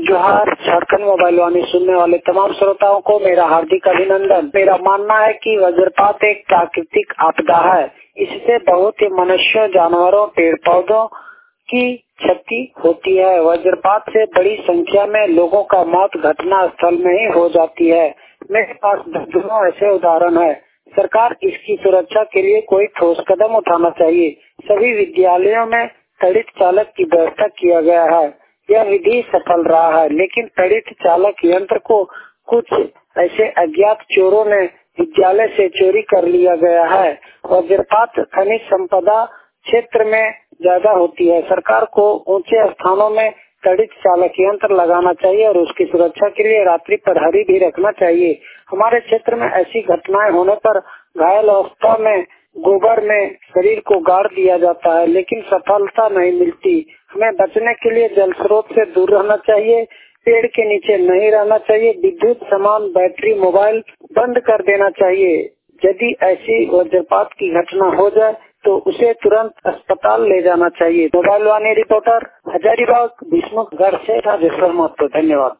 जोहार। झारखंड मोबाइल वाणी सुनने वाले तमाम श्रोताओं को मेरा हार्दिक अभिनंदन। मेरा मानना है कि वज्रपात एक प्राकृतिक आपदा है। इससे बहुत ही मनुष्यों, जानवरों, पेड़ पौधों की क्षति होती है। वज्रपात से बड़ी संख्या में लोगों का मौत घटना स्थल में ही हो जाती है। मेरे पास दर्जनों ऐसे उदाहरण है। सरकार इसकी सुरक्षा के लिए कोई ठोस कदम उठाना चाहिए। सभी विद्यालयों में त्वरित चालक की व्यवस्था किया गया है। यह विधि सफल रहा है, लेकिन त्वरित चालक यंत्र को कुछ ऐसे अज्ञात चोरों ने विद्यालय से चोरी कर लिया गया है। वज्रपात खनिज संपदा क्षेत्र में ज्यादा होती है। सरकार को ऊंचे स्थानों में त्वरित चालक यंत्र लगाना चाहिए और उसकी सुरक्षा के लिए रात्रि प्रहरी भी रखना चाहिए। हमारे क्षेत्र में ऐसी घटनाएं होने पर घायल अवस्था में गोबर में शरीर को गाड़ दिया जाता है, लेकिन सफलता नहीं मिलती। हमें बचने के लिए जल स्रोत से दूर रहना चाहिए, पेड़ के नीचे नहीं रहना चाहिए, विद्युत सामान, बैटरी, मोबाइल बंद कर देना चाहिए। यदि ऐसी वज्रपात की घटना हो जाए तो उसे तुरंत अस्पताल ले जाना चाहिए। मोबाइल वाणी रिपोर्टर हजारीबाग विष्णुगढ़ से राजेश्वर महतो। धन्यवाद।